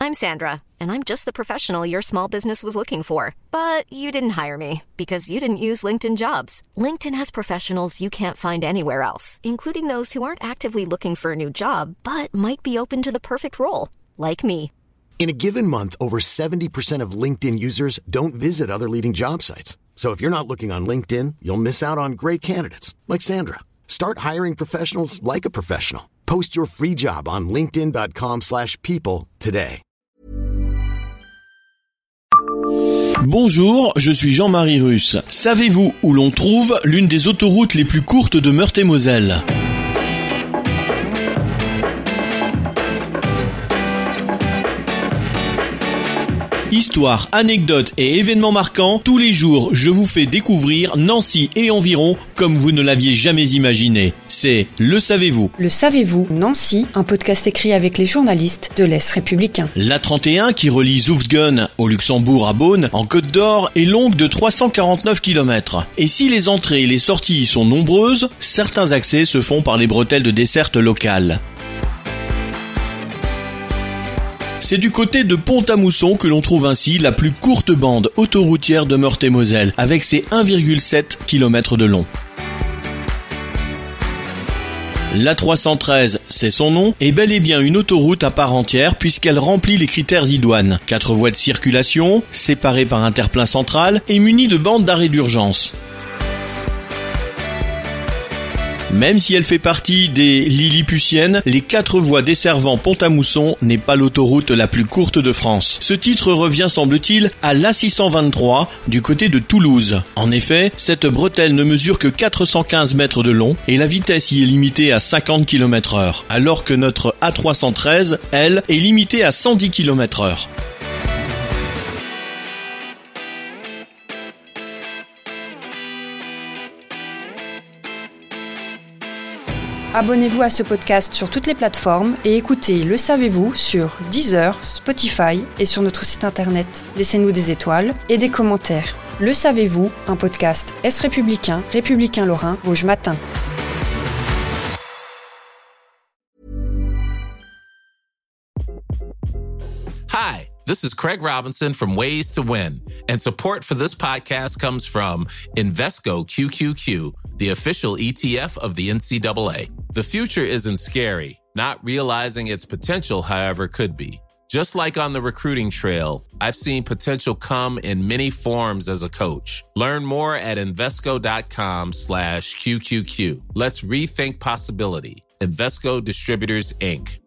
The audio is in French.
I'm Sandra, and I'm just the professional your small business was looking for. But you didn't hire me because you didn't use LinkedIn Jobs. LinkedIn has professionals you can't find anywhere else, including those who aren't actively looking for a new job, but might be open to the perfect role, like me. In a given month, over 70% of LinkedIn users don't visit other leading job sites. So if you're not looking on LinkedIn, you'll miss out on great candidates like Sandra. Start hiring professionals like a professional. Post your free job on linkedin.com/people today. Bonjour, je suis Jean-Marie Russe. Savez-vous où l'on trouve l'une des autoroutes les plus courtes de Meurthe-et-Moselle ? Histoire, anecdotes et événements marquants, tous les jours je vous fais découvrir Nancy et environ comme vous ne l'aviez jamais imaginé. C'est Le Savez-vous. Le Savez-vous, Nancy, un podcast écrit avec les journalistes de l'Est républicain. L'A31 qui relie Zoutgen au Luxembourg à Beaune, en Côte d'Or, est longue de 349 km. Et si les entrées et les sorties y sont nombreuses, certains accès se font par les bretelles de desserte locales. C'est du côté de Pont-à-Mousson que l'on trouve ainsi la plus courte bande autoroutière de Meurthe-et-Moselle, avec ses 1,7 km de long. L'A313, c'est son nom, est bel et bien une autoroute à part entière puisqu'elle remplit les critères idoines. 4 voies de circulation, séparées par un terre-plein central et munies de bandes d'arrêt d'urgence. Même si elle fait partie des Lilliputiennes, les 4 voies desservant Pont-à-Mousson n'est pas l'autoroute la plus courte de France. Ce titre revient, semble-t-il, à l'A623 du côté de Toulouse. En effet, cette bretelle ne mesure que 415 mètres de long et la vitesse y est limitée à 50 km/h, alors que notre A313, elle, est limitée à 110 km/h. Abonnez-vous à ce podcast sur toutes les plateformes et écoutez Le Savez-vous sur Deezer, Spotify et sur notre site internet. Laissez-nous des étoiles et des commentaires. Le Savez-vous, un podcast Est républicain, républicain lorrain, Vosges Matin. Hi, this is Craig Robinson from Ways to Win, and support for this podcast comes from Invesco QQQ, the official ETF of the NCAA. The future isn't scary. Not realizing its potential, however, could be. Just like on the recruiting trail, I've seen potential come in many forms as a coach. Learn more at Invesco.com/QQQ. Let's rethink possibility. Invesco Distributors, Inc.